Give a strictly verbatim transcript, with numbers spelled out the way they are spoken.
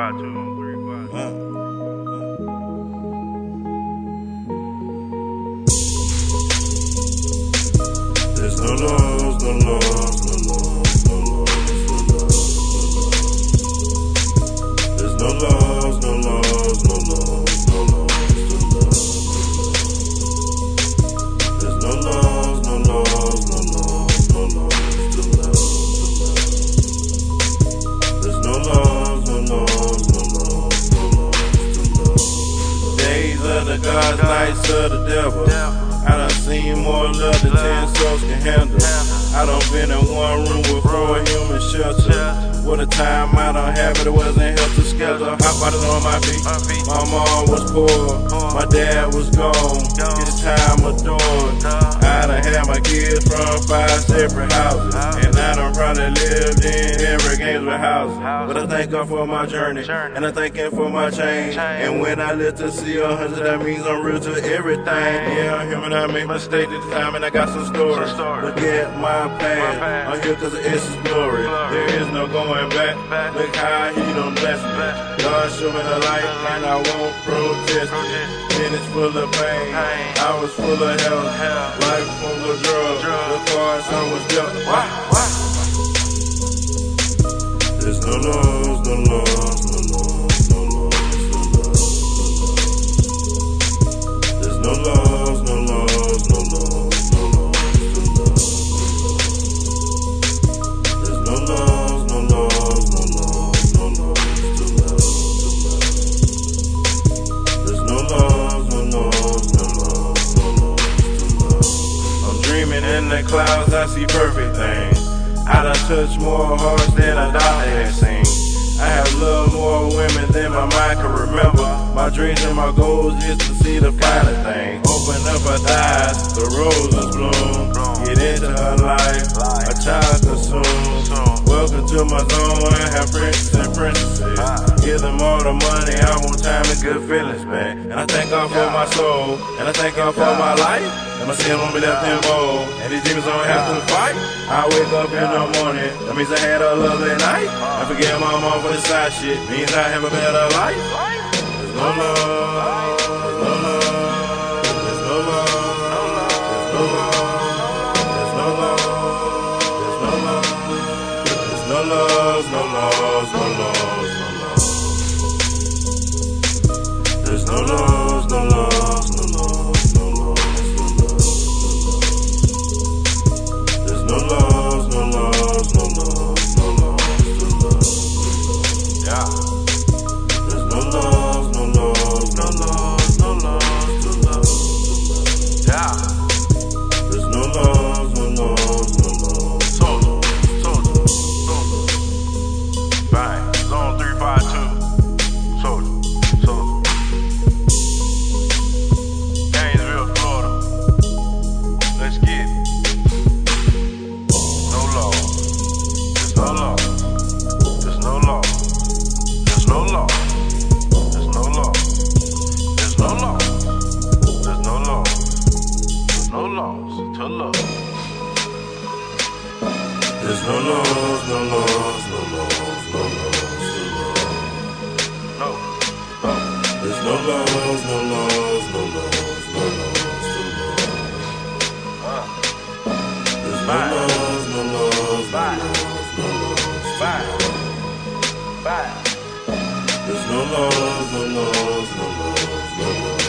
five two. Uh. There's no laws, no laws, no laws, no laws, there's no laws, no laws, no laws, no laws, there's no laws, no laws, no laws, no laws, there's no laws, no laws, no laws, no laws. Days of the gods, nights of the devil. I done seen more love than ten souls can handle. I done been in one room with four human shelters. What a time I done had, but it wasn't help to schedule. Hot waters on my feet. My mom was poor, my dad was gone. His time adored. I done had my kids from five separate houses, and I done probably lived in every Gainesville house. But I thank God for my journey, and I thank Him for my change. And when I live to see a hundred, that means I'm real to everything. Yeah, I'm human, I made mistakes at the time, and I got some stories. Look at my past, I'm here cause of His glory. There is no going back. Look how He done blessed me. God showed me the light, and I won't protest it. Minutes full of pain, I was full of hell. Life full of drugs, the cards I was dealt. There's no laws, no laws, no laws, no laws, there's no laws, no laws, no laws, no laws, there's no laws, no laws, no laws, no laws, there's no laws, no laws, no laws, no laws. I'm dreaming in the clouds, I see perfect things. I done touched more hearts than a doctor has seen. I have loved more women than my mind can remember. My dreams and my goals is to see the finer things. Open up her thighs, the roses bloom. Get into her life, a child consumed. Welcome to my zone, I have princes and princesses. Give them all the money, I want time and good feelings, man. And I thank God for my soul, and I thank God for my life. And my sin won't be left in bold, and these demons don't have to fight. I wake up in the morning, that means I had a lovely night. I forget my mom for the side shit, means I have a better life. There's no love, there's no love, there's no love, there's no love, there's no love, there's no love, there's no laws, no laws, no laws. There's no laws, no laws, no laws, no laws. No laws, no laws, no laws, no laws, yeah. There's no laws, no laws, no laws, no laws, no laws, yeah. There's no laws, no laws, no laws. Soldier, soldier, soldier. Bang, zone three five two. Soldier, soldier. Gainesville, Florida. Let's get it. To love. There's no laws, no laws, no laws, no laws, to love. No, no. There's no laws, no laws, no laws, no laws, to love. There's no laws, no laws, no laws, no laws, to love. There's no laws, no laws, no laws, no laws.